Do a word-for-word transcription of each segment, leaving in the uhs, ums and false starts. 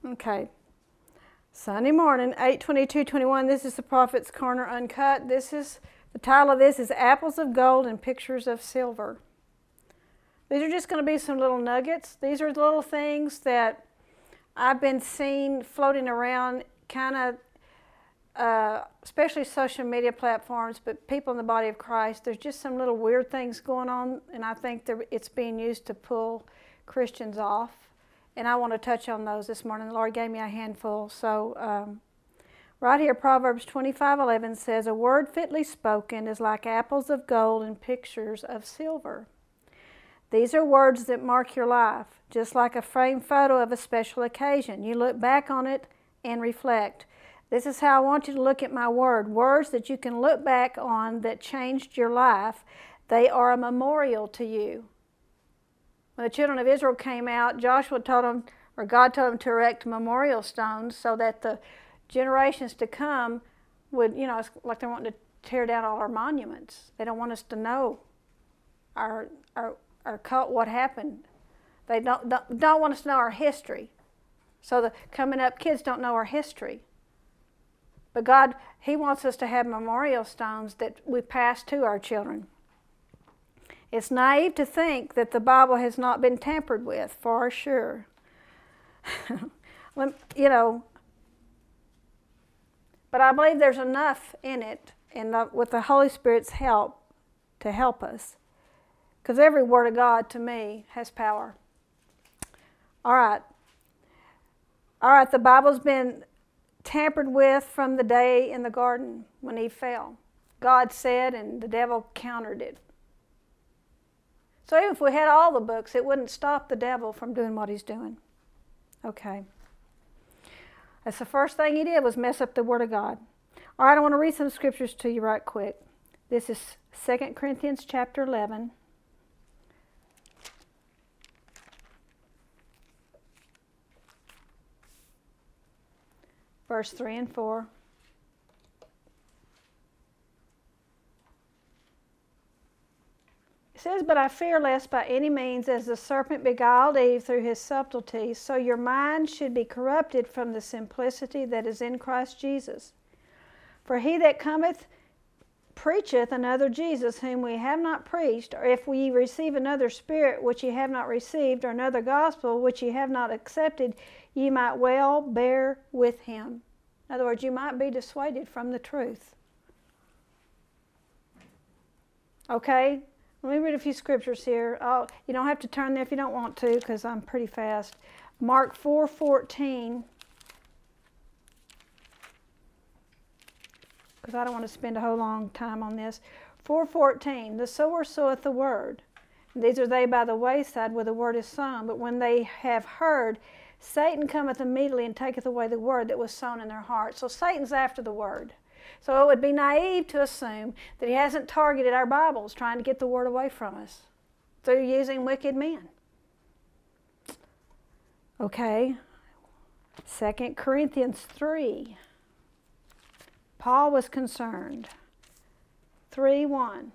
Okay. Sunday morning, eight twenty-two twenty-one. This is the Prophet's Corner Uncut. This is, the title of this is Apples of Gold and Pictures of Silver. These are just going to be some little nuggets. These are little things that I've been seeing floating around, kind of, uh, especially social media platforms, but people in the body of Christ. There's just some little weird things going on, and I think that it's being used to pull Christians off. And I want to touch on those this morning. The Lord gave me a handful. So um, right here, Proverbs twenty-five eleven says, "A word fitly spoken is like apples of gold and pictures of silver." These are words that mark your life, just like a framed photo of a special occasion. You look back on it and reflect. This is how I want you to look at my word. Words that you can look back on that changed your life. They are a memorial to you. When the children of Israel came out, Joshua told them, or God told them to erect memorial stones so that the generations to come would, you know, it's like they're wanting to tear down all our monuments. They don't want us to know our our our cult, what happened. They don't, don't don't want us to know our history. So the coming up kids don't know our history. But God, He wants us to have memorial stones that we pass to our children. It's naive to think that the Bible has not been tampered with, for sure. You know, but I believe there's enough in it, and with the Holy Spirit's help, to help us. Because every word of God, to me, has power. All right. All right, the Bible's been tampered with from the day in the garden when Eve fell. God said, and the devil countered it. So even if we had all the books, it wouldn't stop the devil from doing what he's doing. Okay. That's the first thing he did, was mess up the Word of God. All right, I want to read some scriptures to you right quick. This is Second Corinthians chapter eleven. Verse three and four. It says, "But I fear lest by any means, as the serpent beguiled Eve through his subtlety, so your mind should be corrupted from the simplicity that is in Christ Jesus. For he that cometh preacheth another Jesus, whom we have not preached, or if we receive another spirit which ye have not received, or another gospel which ye have not accepted, ye might well bear with him." In other words, you might be dissuaded from the truth. Okay? Let me read a few scriptures here. Oh, you don't have to turn there if you don't want to, because I'm pretty fast. Mark four fourteen. Because I don't want to spend a whole long time on this. four fourteen. "The sower soweth the word. These are they by the wayside where the word is sown. But when they have heard, Satan cometh immediately and taketh away the word that was sown in their hearts." So Satan's after the word. So it would be naive to assume that he hasn't targeted our Bibles trying to get the word away from us through using wicked men. Okay. Second Corinthians three. Paul was concerned. three one.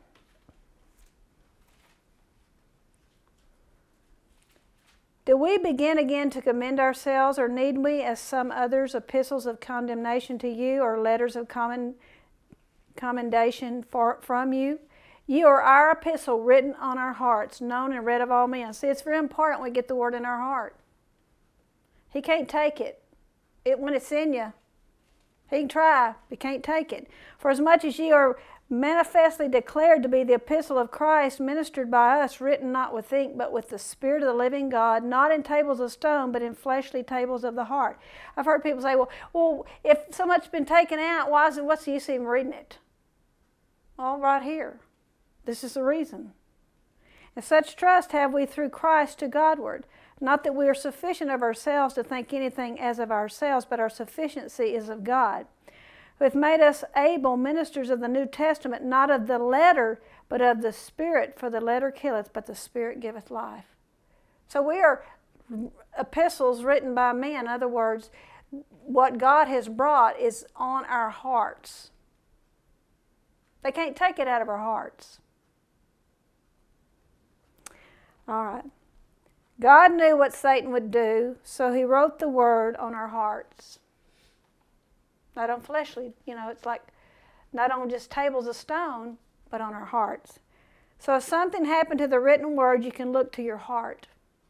"Do we begin again to commend ourselves, or need we, as some others, epistles of condemnation to you, or letters of commend, commendation for, from you? You are our epistle, written on our hearts, known and read of all men." See, it's very important we get the word in our heart. He can't take it. It when it's in you. He can try, but can't take it. "For as much as ye are manifestly declared to be the epistle of Christ, ministered by us, written not with ink, but with the Spirit of the living God, not in tables of stone, but in fleshly tables of the heart." I've heard people say, well, well if so much's been taken out, why is it, what's the use of even reading it? Well, right here. This is the reason. "And such trust have we through Christ to Godward. Not that we are sufficient of ourselves to think anything as of ourselves, but our sufficiency is of God, who hath made us able ministers of the New Testament, not of the letter, but of the Spirit. For the letter killeth, but the Spirit giveth life." So we are epistles written by men. In other words, what God has brought is on our hearts. They can't take it out of our hearts. All right. God knew what Satan would do, so he wrote the word on our hearts. Not on fleshly, you know, it's like not on just tables of stone, but on our hearts. So if something happened to the written word, you can look to your heart.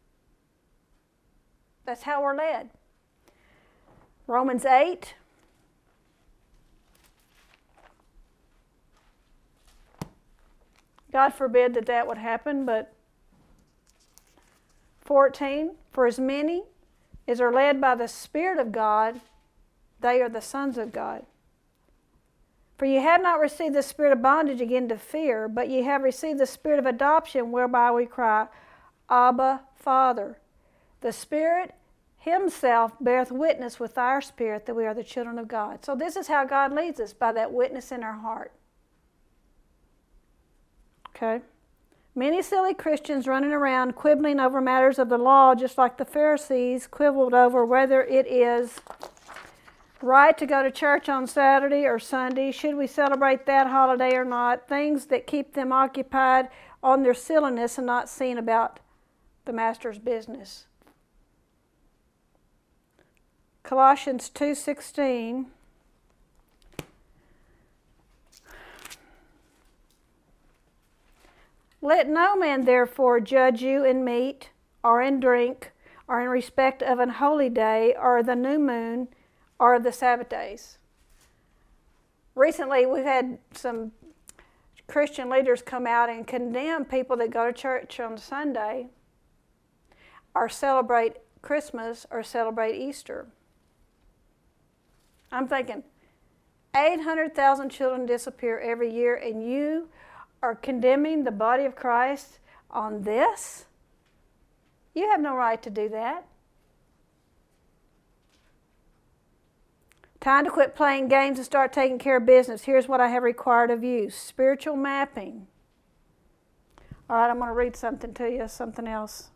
That's how we're led. Romans eight. God forbid that that would happen, but fourteen, for as many as are led by the Spirit of God, they are the sons of God. For ye have not received the spirit of bondage again to fear, but ye have received the spirit of adoption, whereby we cry, Abba, Father. The Spirit himself beareth witness with our spirit that we are the children of God. So this is how God leads us, by that witness in our heart. Okay? Many silly Christians running around quibbling over matters of the law, just like the Pharisees quibbled over whether it is right to go to church on Saturday or Sunday, should we celebrate that holiday or not, things that keep them occupied on their silliness and not seeing about the Master's business. Colossians two sixteen. Let no man therefore judge you in meat, or in drink, or in respect of an holy day, or the new moon, or the Sabbath days. Recently, we've had some Christian leaders come out and condemn people that go to church on Sunday, or celebrate Christmas, or celebrate Easter. I'm thinking, eight hundred thousand children disappear every year, and you are condemning the body of Christ on this? You have no right to do that. Time to quit playing games and start taking care of business. Here's what I have required of you. Spiritual mapping. All right, I'm going to read something to you, something else.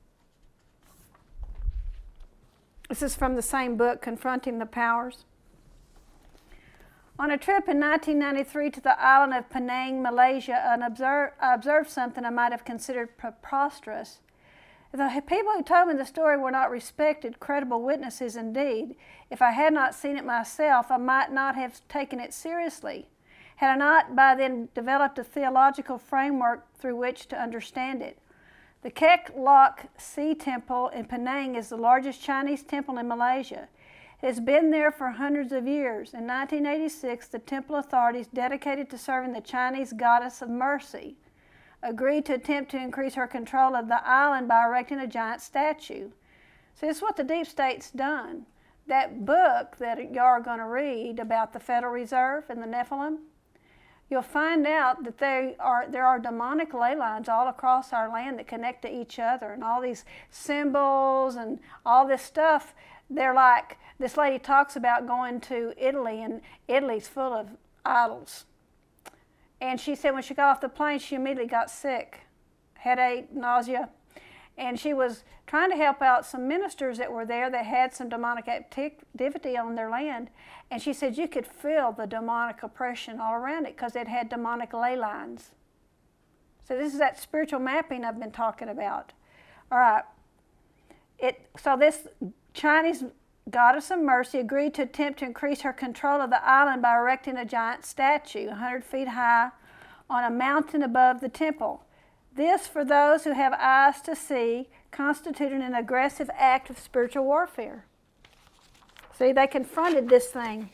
This is from the same book, Confronting the Powers. On a trip in nineteen ninety-three to the island of Penang, Malaysia, I observed, I observed something I might have considered preposterous. The people who told me the story were not respected, credible witnesses indeed. If I had not seen it myself, I might not have taken it seriously, had I not by then developed a theological framework through which to understand it. The Kek Lok Sea Temple in Penang is the largest Chinese temple in Malaysia. It has been there for hundreds of years. In nineteen eighty-six, the temple authorities dedicated to serving the Chinese goddess of mercy agreed to attempt to increase her control of the island by erecting a giant statue. So this is what the deep state's done. That book that y'all are going to read about the Federal Reserve and the Nephilim, you'll find out that they are, there are demonic ley lines all across our land that connect to each other, and all these symbols and all this stuff. They're like, this lady talks about going to Italy, and Italy's full of idols. And she said when she got off the plane, she immediately got sick, headache, nausea. And she was trying to help out some ministers that were there that had some demonic activity on their land. And she said you could feel the demonic oppression all around it because it had demonic ley lines. So this is that spiritual mapping I've been talking about. All right. It, so this Chinese goddess of mercy agreed to attempt to increase her control of the island by erecting a giant statue, one hundred feet high, on a mountain above the temple. This, for those who have eyes to see, constituted an aggressive act of spiritual warfare. See, they confronted this thing.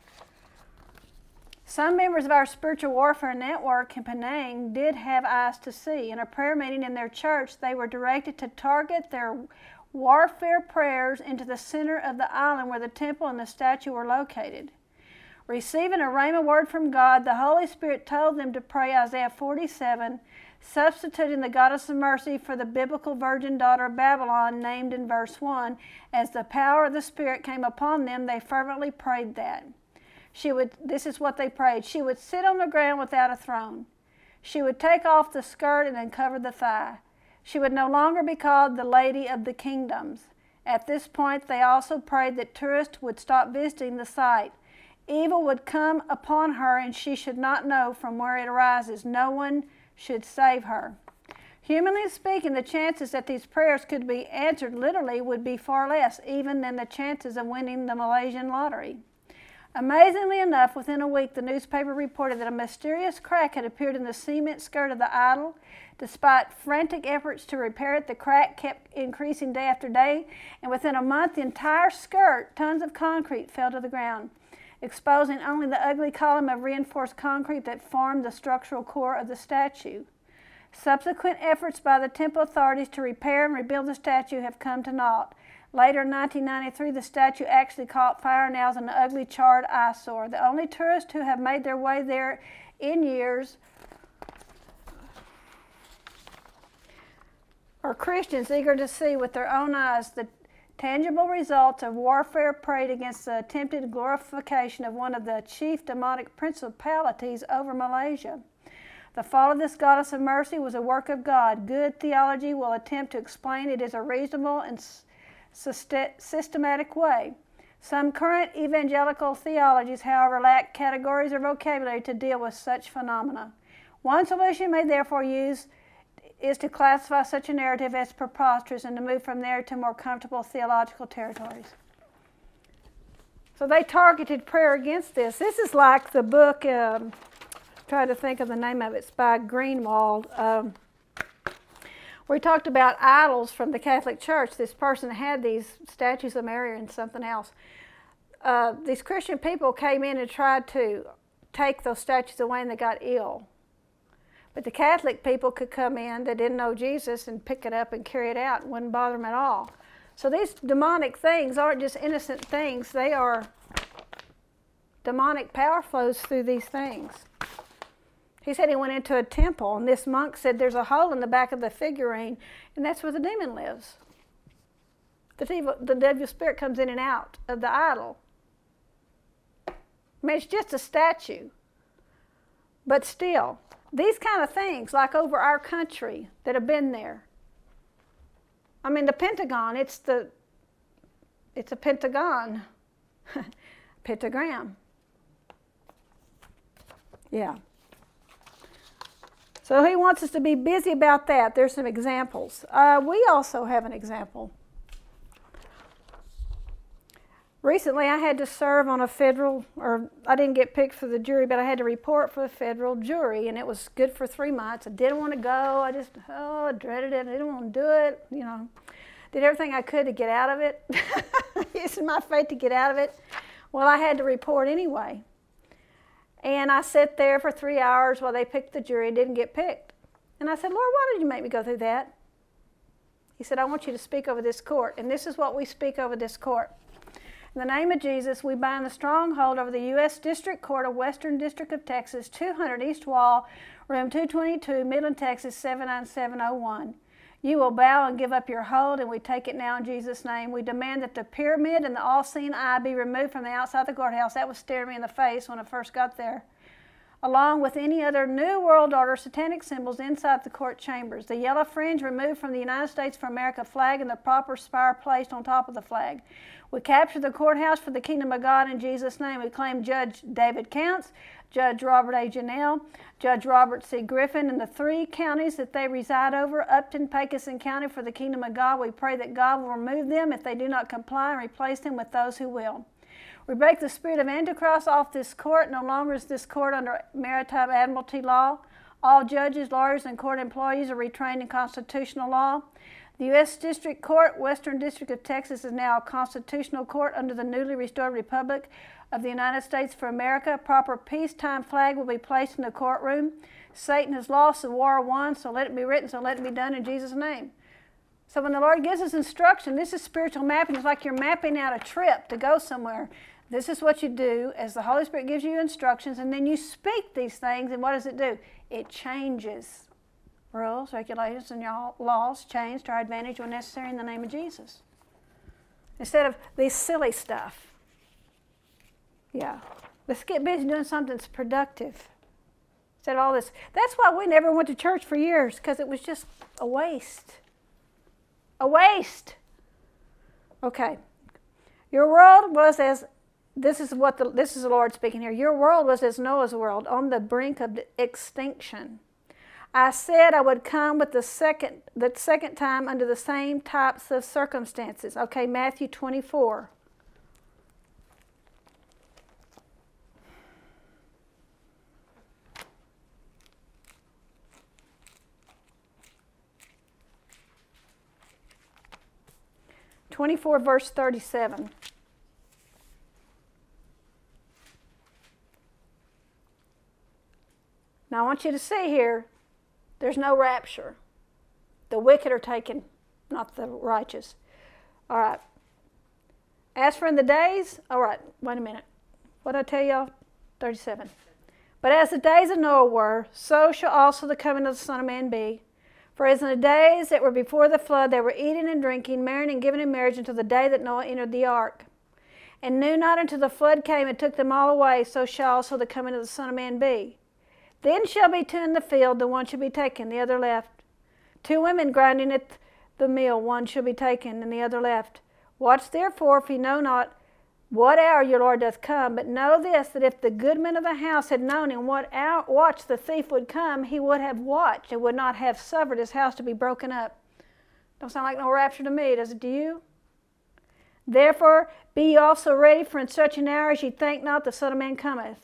Some members of our spiritual warfare network in Penang did have eyes to see. In a prayer meeting in their church, they were directed to target their warfare prayers into the center of the island where the temple and the statue were located. Receiving a rhema word from God, the Holy Spirit told them to pray Isaiah forty-seven, substituting the goddess of mercy for the biblical virgin daughter of Babylon named in verse one. As the power of the Spirit came upon them, they fervently prayed that. She would, this is what they prayed. She would sit on the ground without a throne. She would take off the skirt and uncover the thigh. She would no longer be called the Lady of the Kingdoms. At this point, they also prayed that tourists would stop visiting the site. Evil would come upon her, and she should not know from where it arises. No one should save her. Humanly speaking, the chances that these prayers could be answered literally would be far less, even than the chances of winning the Malaysian lottery. Amazingly enough, within a week, the newspaper reported that a mysterious crack had appeared in the cement skirt of the idol. Despite frantic efforts to repair it, the crack kept increasing day after day, and within a month, the entire skirt, tons of concrete, fell to the ground, exposing only the ugly column of reinforced concrete that formed the structural core of the statue. Subsequent efforts by the temple authorities to repair and rebuild the statue have come to naught. Later in nineteen ninety-three, the statue actually caught fire and now is an ugly, charred eyesore. The only tourists who have made their way there in years are Christians eager to see with their own eyes the tangible results of warfare prayed against the attempted glorification of one of the chief demonic principalities over Malaysia. The fall of this goddess of mercy was a work of God. Good theology will attempt to explain it as a reasonable and systematic way. Some current evangelical theologies, however, lack categories or vocabulary to deal with such phenomena. One solution may therefore use is to classify such a narrative as preposterous and to move from there to more comfortable theological territories. So they targeted prayer against this. This is like the book, um, try to think of the name of it, it's by Greenwald, um, where he talked about idols from the Catholic Church. This person had these statues of Mary and something else. Uh, these Christian people came in and tried to take those statues away and they got ill. But the Catholic people could come in that didn't know Jesus and pick it up and carry it out and wouldn't bother them at all. So these demonic things aren't just innocent things, they are demonic power flows through these things. He said he went into a temple, and this monk said there's a hole in the back of the figurine, and that's where the demon lives. The devil, the devil spirit comes in and out of the idol. I mean, it's just a statue. But still, these kind of things, like over our country, that have been there. I mean, the Pentagon, it's the, it's a pentagon, pentagram. Yeah. So he wants us to be busy about that. There's some examples. Uh, we also have an example. Recently, I had to serve on a federal, or I didn't get picked for the jury, but I had to report for the federal jury, and it was good for three months. I didn't want to go. I just, oh, I dreaded it. I didn't want to do it. You know, did everything I could to get out of it. Using my faith to get out of it. Well, I had to report anyway. And I sat there for three hours while they picked the jury and didn't get picked. And I said, Lord, why did you make me go through that? He said, I want you to speak over this court. And this is what we speak over this court. In the name of Jesus, we bind the stronghold over the U S District Court of Western District of Texas, two hundred East Wall, room two twenty-two, Midland, Texas, seven nine seven oh one. You will bow and give up your hold, and we take it now in Jesus' name. We demand that the pyramid and the all-seeing eye be removed from the outside of the courthouse. That was staring me in the face when I first got there. Along with any other New World Order satanic symbols inside the court chambers. The yellow fringe removed from the United States for America flag and the proper spire placed on top of the flag. We capture the courthouse for the kingdom of God in Jesus' name. We claim Judge David Counts, Judge Robert A. Janelle, Judge Robert C. Griffin, and the three counties that they reside over, Upton, Pecos, and County, for the kingdom of God. We pray that God will remove them if they do not comply and replace them with those who will. We break the spirit of Antichrist off this court. No longer is this court under maritime admiralty law. All judges, lawyers, and court employees are retrained in constitutional law. The U S District Court, Western District of Texas, is now a constitutional court under the newly restored Republic of the United States for America. A proper peacetime flag will be placed in the courtroom. Satan has lost, the war won, so let it be written, so let it be done in Jesus' name. So when the Lord gives us instruction, this is spiritual mapping. It's like you're mapping out a trip to go somewhere. This is what you do as the Holy Spirit gives you instructions, and then you speak these things, and what does it do? It changes. Rules, regulations, and laws change to our advantage when necessary in the name of Jesus. Instead of this silly stuff. Yeah. Let's get busy doing something that's productive. Instead of all this. That's why we never went to church for years, because it was just a waste. A waste. Okay. Your world was as, this is what the, this is the Lord speaking here. Your world was as Noah's world, on the brink of extinction. I said I would come with the second, the second time under the same types of circumstances. Okay, Matthew twenty-four. twenty-four verse thirty-seven. Now I want you to see here, there's no rapture. The wicked are taken, not the righteous. All right. As for in the days, all right, wait a minute. What did I tell y'all? thirty-seven. But as the days of Noah were, so shall also the coming of the Son of Man be. For as in the days that were before the flood, they were eating and drinking, marrying and giving in marriage until the day that Noah entered the ark, and knew not until the flood came and took them all away, so shall also the coming of the Son of Man be. Then shall be two in the field, the one shall be taken, the other left. Two women grinding at the mill, one shall be taken, and the other left. Watch therefore, if ye know not what hour your Lord doth come, but know this, that if the goodman of the house had known in what hour, watch the thief would come, he would have watched and would not have suffered his house to be broken up. Don't sound like no rapture to me, does it to you? Therefore be ye also ready, for in such an hour as ye think not, the Son of Man cometh.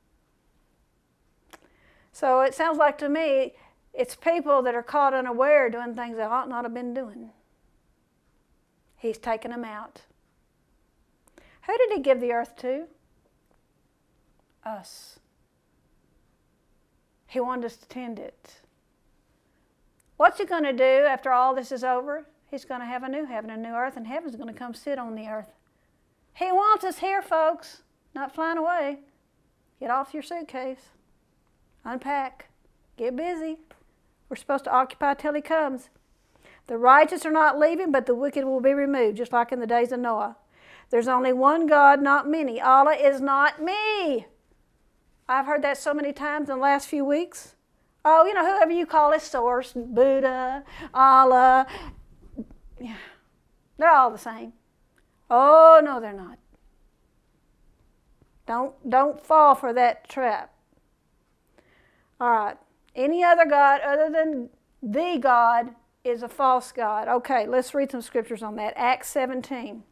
So it sounds like to me, it's people that are caught unaware doing things they ought not have been doing. He's taken them out. Who did he give the earth to? Us. He wanted us to tend it. What's he going to do after all this is over? He's going to have a new heaven, a new earth, and heaven's going to come sit on the earth. He wants us here, folks, not flying away. Get off your suitcase. Unpack. Get busy. We're supposed to occupy till he comes. The righteous are not leaving, but the wicked will be removed, just like in the days of Noah. There's only one God, not many. Allah is not me. I've heard that so many times in the last few weeks. Oh, you know, whoever you call is source, Buddha, Allah. Yeah, they're all the same. Oh, no, they're not. Don't, don't fall for that trap. All right. Any other God other than the God is a false God. Okay, let's read some scriptures on that. Acts seventeen.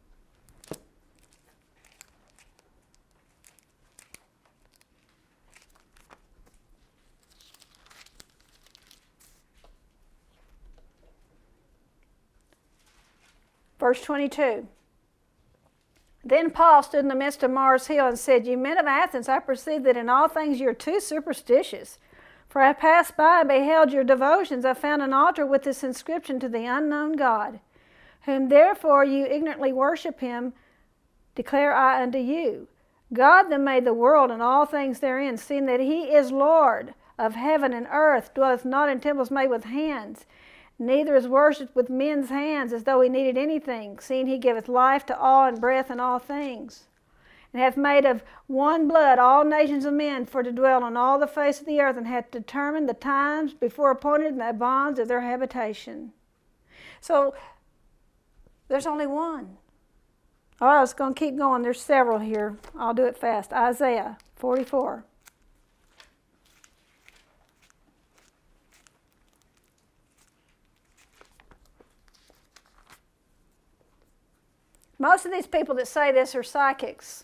Verse twenty-two. Then Paul stood in the midst of Mars Hill and said, "You men of Athens, I perceive that in all things you are too superstitious. For I passed by and beheld your devotions. I found an altar with this inscription, to the unknown God, whom therefore you ignorantly worship him, declare I unto you. God that made the world and all things therein, seeing that he is Lord of heaven and earth, dwelleth not in temples made with hands, neither is worshipped with men's hands as though he needed anything, seeing he giveth life to all and breath and all things, and hath made of one blood all nations of men for to dwell on all the face of the earth, and hath determined the times before appointed and the bonds of their habitation." So there's only one. All right, I was going to keep going. There's several here. I'll do it fast. Isaiah forty-four. Most of these people that say this are psychics.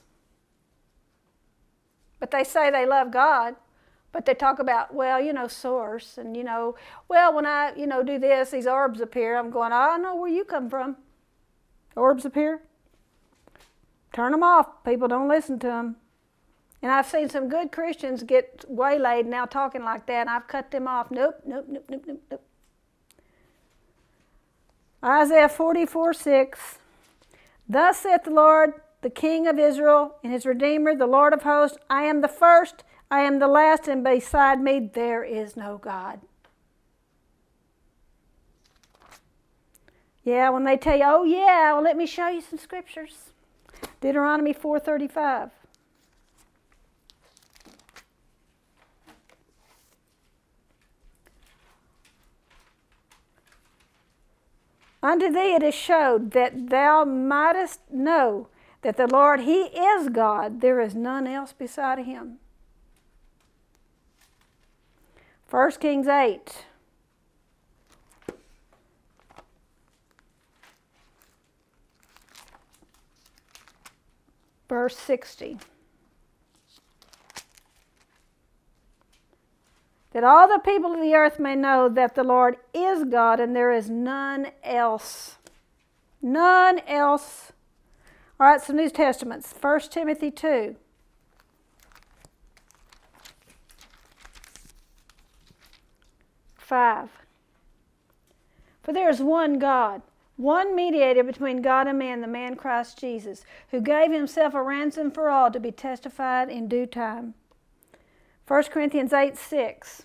But they say they love God. But they talk about, well, you know, source. And, you know, well, when I, you know, do this, these orbs appear. I'm going, I don't know where you come from. Orbs appear. Turn them off. People don't listen to them. And I've seen some good Christians get waylaid now talking like that. And I've cut them off. Nope, nope, nope, nope, nope, nope. Isaiah forty-four six. "Thus saith the Lord, the King of Israel, and his Redeemer, the Lord of hosts, I am the first, I am the last, and beside me there is no God." Yeah, when they tell you, oh yeah, well let me show you some scriptures. Deuteronomy four thirty-five. "Unto thee it is showed that thou mightest know that the Lord, he is God, there is none else beside him." First Kings eight. Verse sixty. That all the people of the earth may know that the Lord is God and there is none else. None else. All right, some New Testaments. First Timothy two. five. For there is one God, one mediator between God and man, the man Christ Jesus, who gave himself a ransom for all to be testified in due time. First Corinthians eight six.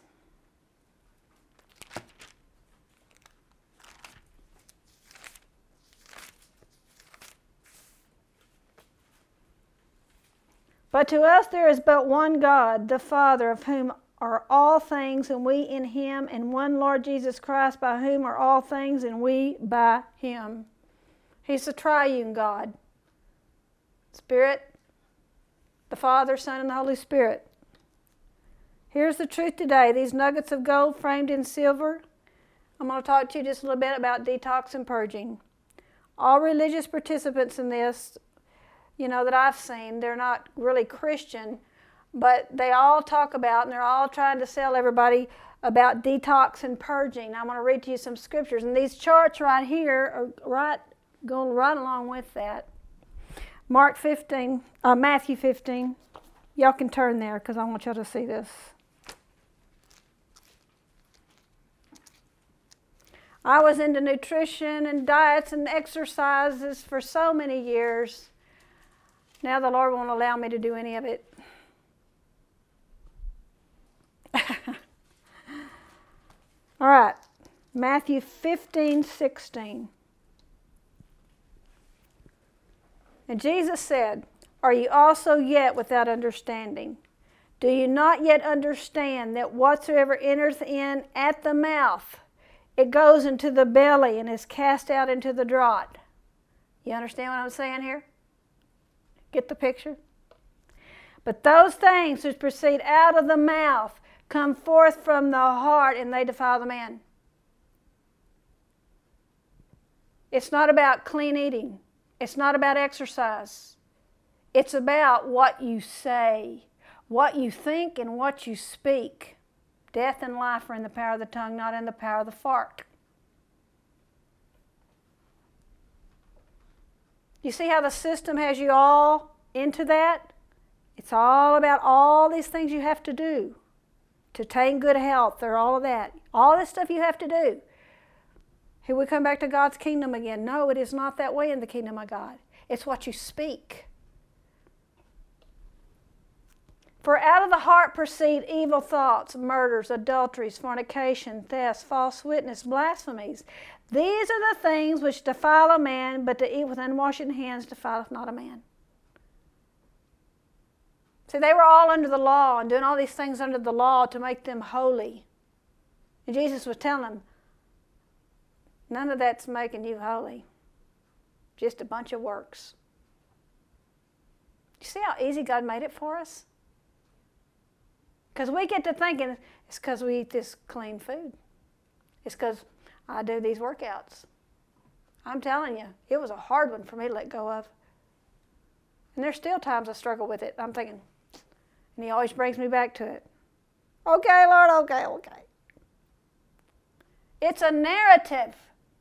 But to us there is but one God, the Father, of whom are all things, and we in him, and one Lord Jesus Christ, by whom are all things, and we by him. He's the triune God. Spirit, the Father, Son, and the Holy Spirit. Here's the truth today. These nuggets of gold framed in silver. I'm going to talk to you just a little bit about detox and purging. All religious participants in this, you know, that I've seen, they're not really Christian, but they all talk about, and they're all trying to sell everybody about detox and purging. I'm going to read to you some scriptures, and these charts right here are right, going right along with that. Mark fifteen, uh, Matthew fifteen. Y'all can turn there because I want y'all to see this. I was into nutrition and diets and exercises for so many years. Now the Lord won't allow me to do any of it. All right, Matthew fifteen sixteen. And Jesus said, are you also yet without understanding? Do you not yet understand that whatsoever entereth in at the mouth, it goes into the belly and is cast out into the draught? You understand what I'm saying here? Get the picture? But those things which proceed out of the mouth come forth from the heart, and they defile the man. It's not about clean eating. It's not about exercise. It's about what you say, what you think, and what you speak. Death and life are in the power of the tongue, not in the power of the fart. You see how the system has you all into that? It's all about all these things you have to do to attain good health, or all of that. All this stuff you have to do. Here we come back to God's kingdom again. No, it is not that way in the kingdom of God. It's what you speak. For out of the heart proceed evil thoughts, murders, adulteries, fornication, thefts, false witness, blasphemies. These are the things which defile a man, but to eat with unwashen hands defileth not a man. See, they were all under the law and doing all these things under the law to make them holy. And Jesus was telling them, none of that's making you holy. Just a bunch of works. You see how easy God made it for us? Because we get to thinking it's because we eat this clean food. It's because I do these workouts. I'm telling you, it was a hard one for me to let go of. And there's still times I struggle with it. I'm thinking, and he always brings me back to it. Okay, Lord, okay, okay. It's a narrative.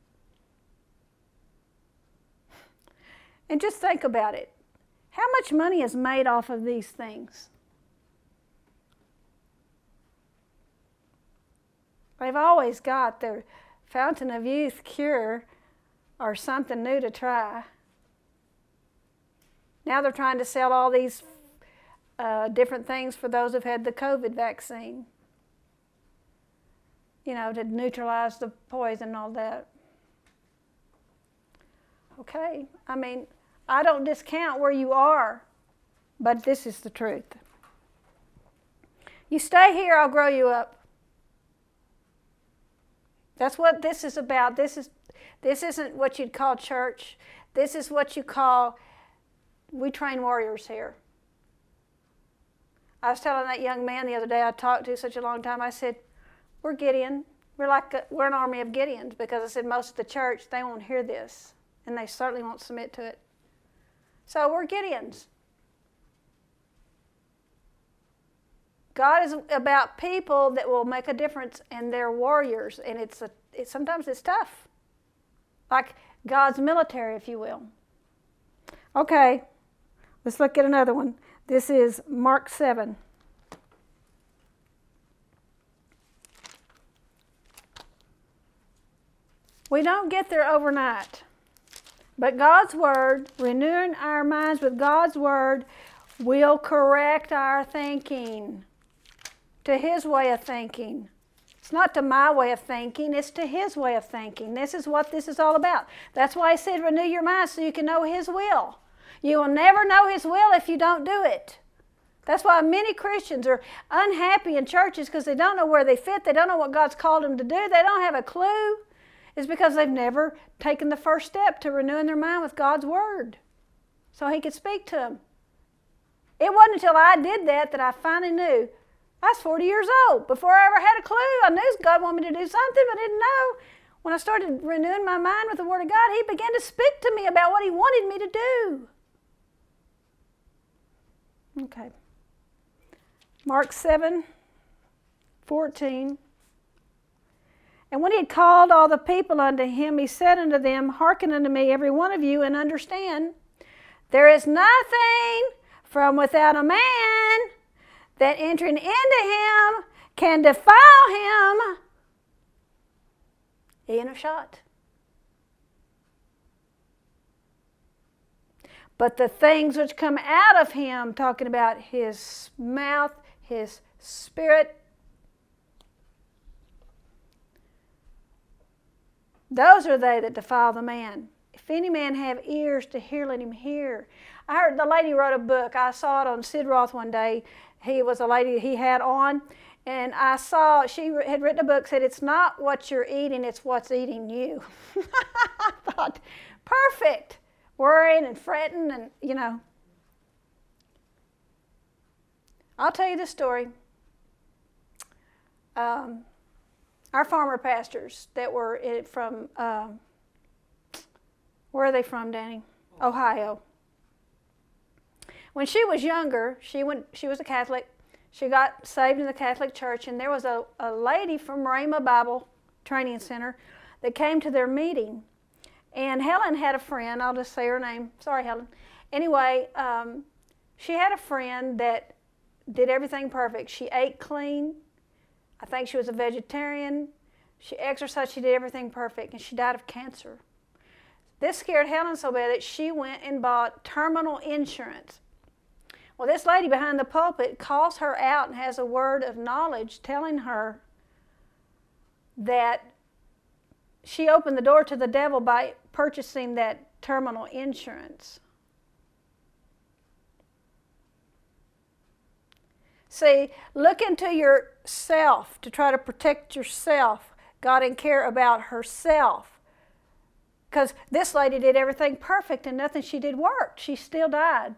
And just think about it. How much money is made off of these things? They've always got their Fountain of Youth cure or something new to try. Now they're trying to sell all these uh, different things for those who've had the COVID vaccine. You know, to neutralize the poison and all that. Okay, I mean, I don't discount where you are, but this is the truth. You stay here, I'll grow you up. That's what this is about. This is, this isn't what you'd call church. This is what you call, we train warriors here. I was telling that young man the other day I talked to such a long time, I said, We're Gideon. We're like a, we're an army of Gideons, because I said most of the church, they won't hear this, and they certainly won't submit to it. So we're Gideons. God is about people that will make a difference, and they're warriors, and it's a, it, sometimes it's tough. Like God's military, if you will. Okay, let's look at another one. This is Mark seven. We don't get there overnight, but God's Word, renewing our minds with God's Word, will correct our thinking to His way of thinking. It's not to my way of thinking, it's to His way of thinking. This is what this is all about. That's why I said renew your mind so you can know His will. You will never know His will if you don't do it. That's why many Christians are unhappy in churches, because they don't know where they fit. They don't know what God's called them to do. They don't have a clue. It's because they've never taken the first step to renewing their mind with God's Word so He could speak to them. It wasn't until I did that that I finally knew. I was forty years old. Before I ever had a clue, I knew God wanted me to do something, but I didn't know. When I started renewing my mind with the Word of God, He began to speak to me about what He wanted me to do. Okay. Mark seven, fourteen. And when He had called all the people unto Him, He said unto them, Hearken unto me, every one of you, and understand, there is nothing from without a man that entering into him can defile him, even a shot. But the things which come out of him, talking about his mouth, his spirit, those are they that defile the man. If any man have ears to hear, let him hear. I heard the lady wrote a book. I saw it on Sid Roth one day. He was a lady he had on. And I saw, she had written a book, said, it's not what you're eating, it's what's eating you. I thought, perfect. Worrying and fretting and, you know. I'll tell you this story. Um, our farmer pastors that were in, from, uh, where are they from, Danny? Ohio. When she was younger, she went. She was a Catholic. She got saved in the Catholic Church, and there was a, a lady from Rhema Bible Training Center that came to their meeting. And Helen had a friend. I'll just say her name. Sorry, Helen. Anyway, um, she had a friend that did everything perfect. She ate clean. I think she was a vegetarian. She exercised. She did everything perfect, and she died of cancer. This scared Helen so bad that she went and bought terminal insurance. Well, this lady behind the pulpit calls her out and has a word of knowledge telling her that she opened the door to the devil by purchasing that terminal insurance. See, look into yourself to try to protect yourself. God didn't care about herself. Because this lady did everything perfect and nothing she did worked. She still died.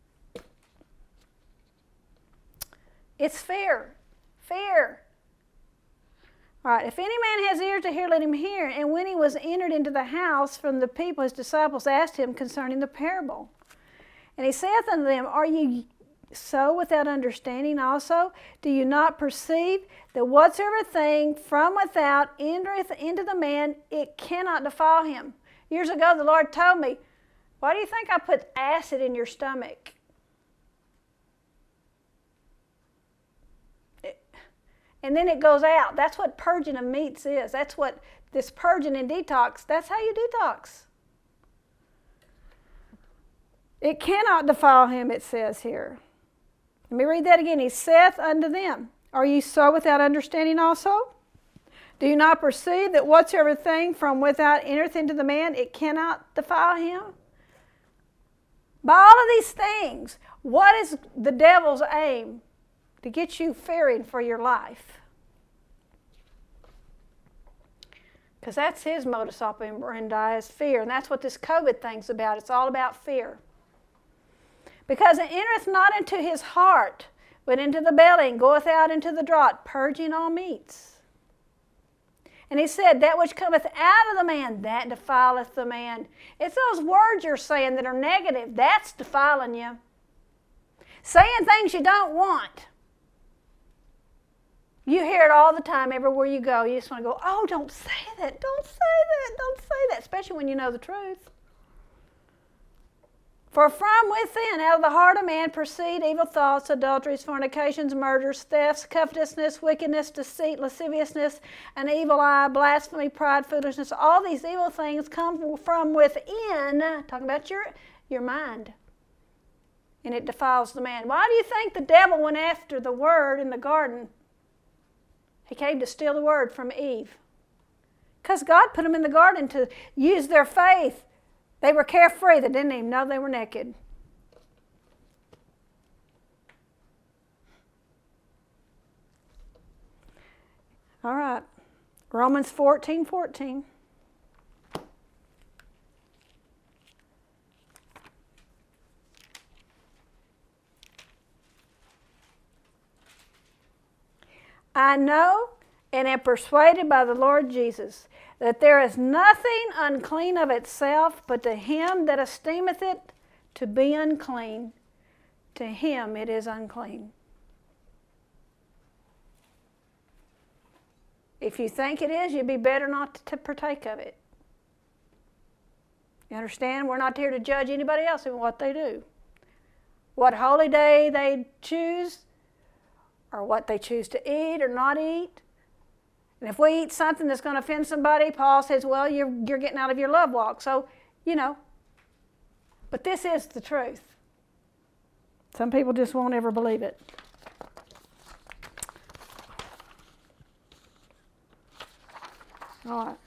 It's fear. Fear. All right, if any man has ears to hear, let him hear. And when he was entered into the house from the people, his disciples asked him concerning the parable. And he saith unto them, Are ye so without understanding also? Do you not perceive that whatsoever thing from without entereth into the man, it cannot defile him? Years ago, the Lord told me, why do you think I put acid in your stomach? It, and then it goes out. That's what purging of meats is. That's what this purging and detox, that's how you detox. It cannot defile him, it says here. Let me read that again. He saith unto them, Are ye so without understanding also? Do you not perceive that whatsoever thing from without entereth into the man, it cannot defile him? By all of these things, what is the devil's aim? To get you fearing for your life. Because that's his modus operandi, is fear. And that's what this COVID thing's about. It's all about fear. Because it entereth not into his heart, but into the belly, and goeth out into the draught, purging all meats. And he said, that which cometh out of the man, that defileth the man. It's those words you're saying that are negative. That's defiling you. Saying things you don't want. You hear it all the time, everywhere you go. You just want to go, oh, don't say that, don't say that, don't say that, especially when you know the truth. For from within, out of the heart of man, proceed evil thoughts, adulteries, fornications, murders, thefts, covetousness, wickedness, deceit, lasciviousness, an evil eye, blasphemy, pride, foolishness. All these evil things come from within, talking about your, your mind. And it defiles the man. Why do you think the devil went after the word in the garden? He came to steal the word from Eve. Because God put them in the garden to use their faith. They were carefree. They didn't even know they were naked. All right. Romans fourteen fourteen. I know and am persuaded by the Lord Jesus that there is nothing unclean of itself, but to him that esteemeth it to be unclean, to him it is unclean. If you think it is, you'd be better not to partake of it. You understand? We're not here to judge anybody else in what they do. What holy day they choose, or what they choose to eat or not eat. And if we eat something that's going to offend somebody, Paul says, well, you're, you're getting out of your love walk. So, you know. But this is the truth. Some people just won't ever believe it. All right.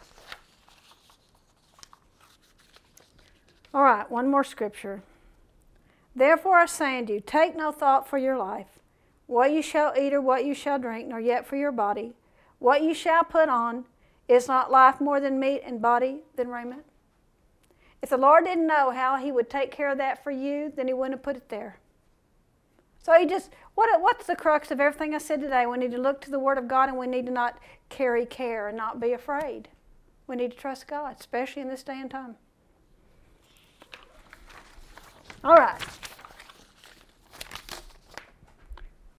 All right, one more scripture. Therefore I say unto you, take no thought for your life, what you shall eat or what you shall drink, nor yet for your body, what you shall put on. Is not life more than meat, and body than raiment? If the Lord didn't know how he would take care of that for you, then he wouldn't have put it there. So he just, what, what's the crux of everything I said today? We need to look to the Word of God, and we need to not carry care and not be afraid. We need to trust God, especially in this day and time. All right.